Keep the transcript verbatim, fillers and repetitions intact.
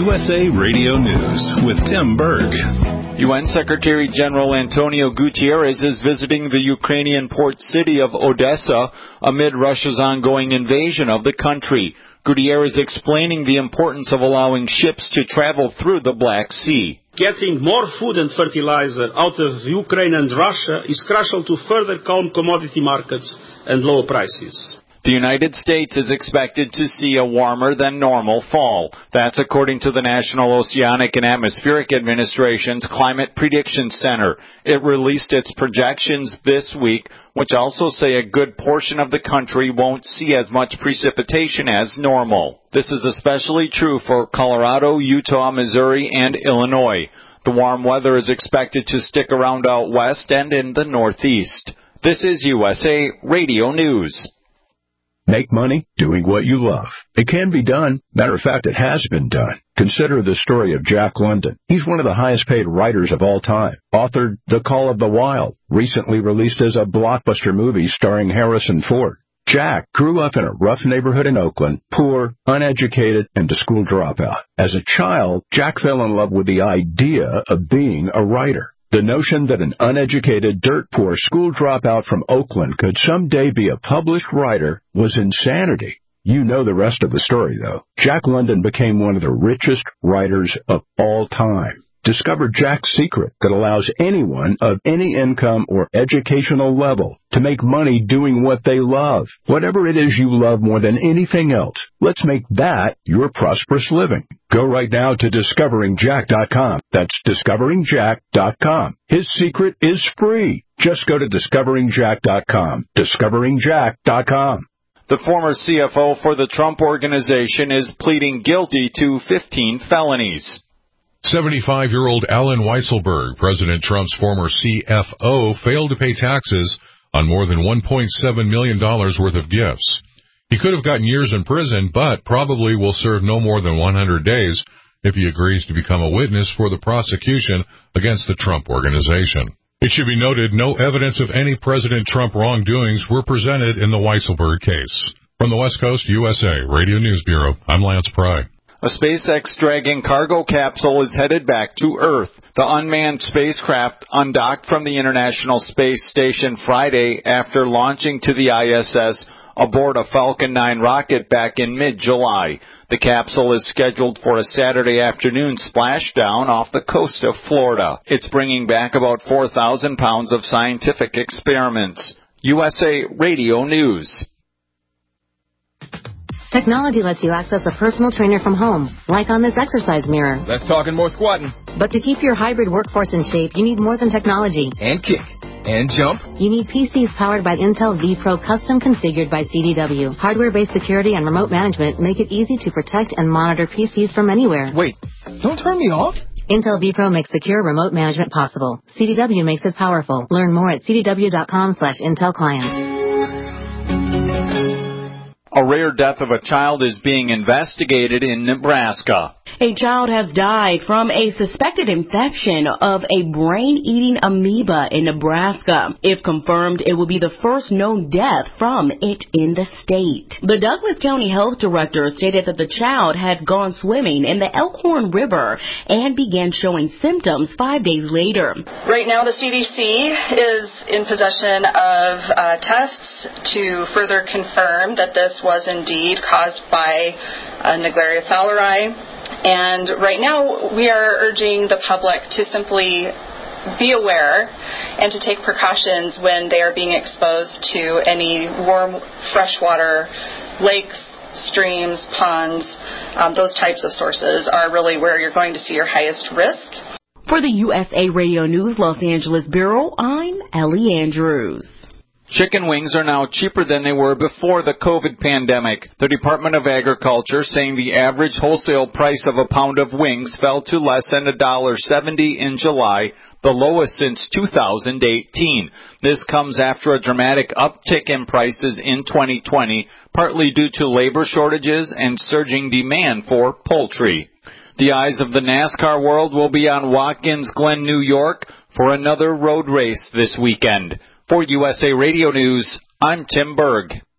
U S A Radio News with Tim Berg. U N Secretary General Antonio Guterres is visiting the Ukrainian port city of Odessa amid Russia's ongoing invasion of the country. Gutierrez explaining the importance of allowing ships to travel through the Black Sea. Getting more food and fertilizer out of Ukraine and Russia is crucial to further calm commodity markets and lower prices. The United States is expected to see a warmer than normal fall. That's according to the National Oceanic and Atmospheric Administration's Climate Prediction Center. It released its projections this week, which also say a good portion of the country won't see as much precipitation as normal. This is especially true for Colorado, Utah, Missouri, and Illinois. The warm weather is expected to stick around out west and in the northeast. This is U S A Radio News. Make money doing what you love. It can be done. Matter of fact, it has been done. Consider the story of Jack London. He's one of the highest-paid writers of all time. Authored The Call of the Wild, recently released as a blockbuster movie starring Harrison Ford. Jack grew up in a rough neighborhood in Oakland, poor, uneducated, and a school dropout. As a child, Jack fell in love with the idea of being a writer. The notion that an uneducated, dirt-poor school dropout from Oakland could someday be a published writer was insanity. You know the rest of the story, though. Jack London became one of the richest writers of all time. Discover Jack's secret that allows anyone of any income or educational level to make money doing what they love. Whatever it is you love more than anything else, let's make that your prosperous living. Go right now to discovering jack dot com. That's discovering jack dot com. His secret is free. Just go to discovering jack dot com. discovering jack dot com. The former C F O for the Trump Organization is pleading guilty to fifteen felonies. seventy-five-year-old Alan Weisselberg, President Trump's former C F O, failed to pay taxes on more than one point seven million dollars worth of gifts. He could have gotten years in prison, but probably will serve no more than one hundred days if he agrees to become a witness for the prosecution against the Trump Organization. It should be noted no evidence of any President Trump wrongdoings were presented in the Weisselberg case. From the West Coast, U S A Radio News Bureau, I'm Lance Pry. A SpaceX Dragon cargo capsule is headed back to Earth. The unmanned spacecraft undocked from the International Space Station Friday after launching to the I S S aboard a Falcon nine rocket back in mid-July. The capsule is scheduled for a Saturday afternoon splashdown off the coast of Florida. It's bringing back about four thousand pounds of scientific experiments. U S A Radio News. Technology lets you access a personal trainer from home, like on this exercise mirror. That's talking more squatting. But to keep your hybrid workforce in shape, you need more than technology. And kick. And jump. You need P Cs powered by Intel vPro, custom configured by C D W. Hardware-based security and remote management make it easy to protect and monitor P Cs from anywhere. Wait, don't turn me off. Intel vPro makes secure remote management possible. C D W makes it powerful. Learn more at c d w dot com slash intel client. A rare death of a child is being investigated in Nebraska. A child has died from a suspected infection of a brain-eating amoeba in Nebraska. If confirmed, it will be the first known death from it in the state. The Douglas County Health Director stated that the child had gone swimming in the Elkhorn River and began showing symptoms five days later. Right now, the C D C is in possession of uh, tests to further confirm that this was indeed caused by uh, Naegleria fowleri. And right now, we are urging the public to simply be aware and to take precautions when they are being exposed to any warm, freshwater lakes, streams, ponds. Um, those types of sources are really where you're going to see your highest risk. For the U S A Radio News Los Angeles Bureau, I'm Ellie Andrews. Chicken wings are now cheaper than they were before the COVID pandemic. The Department of Agriculture saying the average wholesale price of a pound of wings fell to less than one dollar seventy in July, the lowest since two thousand eighteen. This comes after a dramatic uptick in prices in twenty twenty, partly due to labor shortages and surging demand for poultry. The eyes of the NASCAR world will be on Watkins Glen, New York, for another road race this weekend. For U S A Radio News, I'm Tim Berg.